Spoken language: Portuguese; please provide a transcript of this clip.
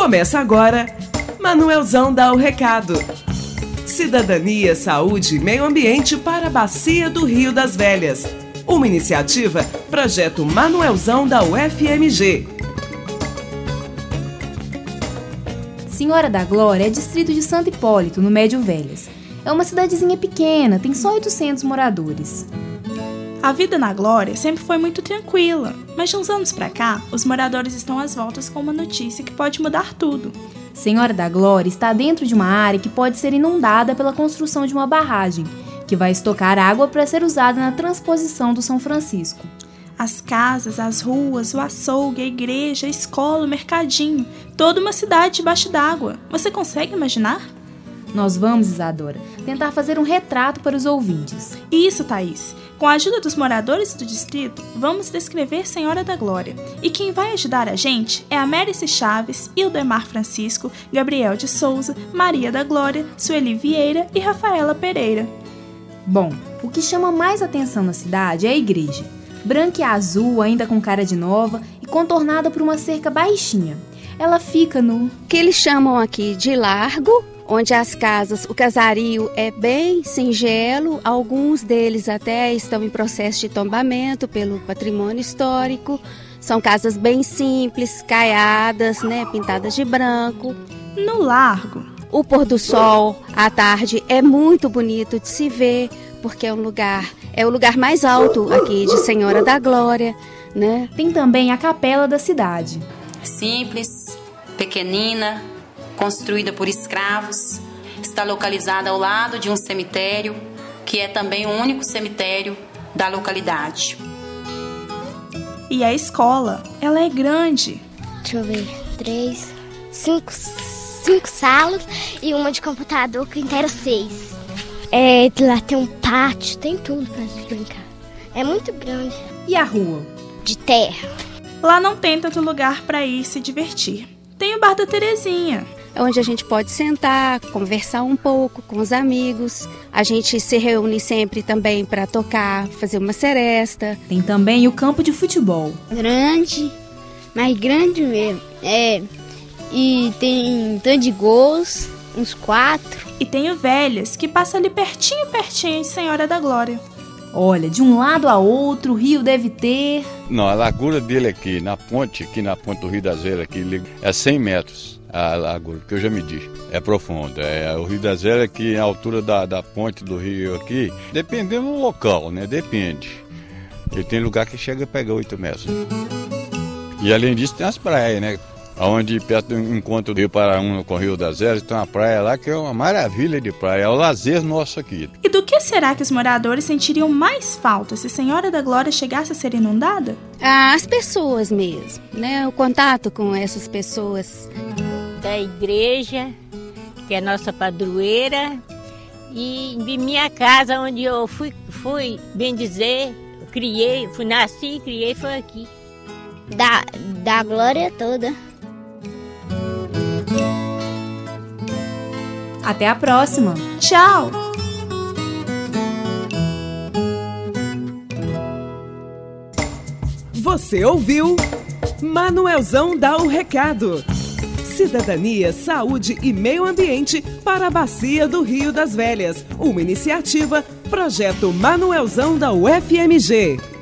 Começa agora, Manuelzão dá o recado. Cidadania, saúde e meio ambiente para a Bacia do Rio das Velhas. Uma iniciativa, Projeto Manuelzão da UFMG. Senhora da Glória é distrito de Santo Hipólito, no Médio Velhas. É uma cidadezinha pequena, tem só 800 moradores. A vida na Glória sempre foi muito tranquila, mas de uns anos pra cá, os moradores estão às voltas com uma notícia que pode mudar tudo. Senhora da Glória está dentro de uma área que pode ser inundada pela construção de uma barragem, que vai estocar água para ser usada na transposição do São Francisco. As casas, as ruas, o açougue, a igreja, a escola, o mercadinho, toda uma cidade debaixo d'água. Você consegue imaginar? Nós vamos, Isadora, tentar fazer um retrato para os ouvintes. Isso, Thaís. Com a ajuda dos moradores do distrito, vamos descrever Senhora da Glória. E quem vai ajudar a gente é a Mérice Chaves, Ildemar Francisco, Gabriel de Souza, Maria da Glória, Sueli Vieira e Rafaela Pereira. Bom, o que chama mais atenção na cidade é a igreja. Branca e azul, ainda com cara de nova e contornada por uma cerca baixinha. Ela fica no que eles chamam aqui de largo, onde as casas, o casario é bem singelo, alguns deles até estão em processo de tombamento pelo patrimônio histórico. São casas bem simples, caiadas, pintadas de branco. No largo, o pôr do sol à tarde é muito bonito de se ver, porque é o lugar mais alto aqui de Senhora da Glória, né? Tem também a capela da cidade. Simples, pequenina, construída por escravos, está localizada ao lado de um cemitério, que é também o único cemitério da localidade. E a escola, ela é grande. Deixa eu ver, 5 salas e uma de computador que inteira 6. Lá tem um pátio, tem tudo pra gente brincar. É muito grande. E a rua? De terra. Lá não tem tanto lugar pra ir se divertir. Tem o Bar da Terezinha, onde a gente pode sentar, conversar um pouco com os amigos. A gente se reúne sempre também para tocar, fazer uma seresta. Tem também o campo de futebol. Grande, mas grande mesmo. E tem tanto de gols, uns 4. E tem o Velhas, que passa ali pertinho de Senhora da Glória. Olha, de um lado a outro, o rio deve ter... Não, a largura dele aqui na ponte do Rio das Velhas, aqui, é 100 metros a largura, que eu já medi. É profundo. O Rio das Velhas aqui, a altura da ponte do rio aqui, dependendo do local, depende. E tem lugar que chega a pegar 8 metros. E além disso tem as praias, onde perto do encontro do Rio Paraúna com o Rio das Velhas, tem uma praia lá que é uma maravilha de praia, é o lazer nosso aqui. E do que será que os moradores sentiriam mais falta se Senhora da Glória chegasse a ser inundada? As pessoas mesmo, o contato com essas pessoas. Da igreja, que é nossa padroeira, e de minha casa, onde eu fui bem dizer, nasci e criei, foi aqui. Da Glória toda. Até a próxima. Tchau! Você ouviu? Manuelzão dá o recado. Cidadania, saúde e meio ambiente para a Bacia do Rio das Velhas. Uma iniciativa, Projeto Manuelzão da UFMG.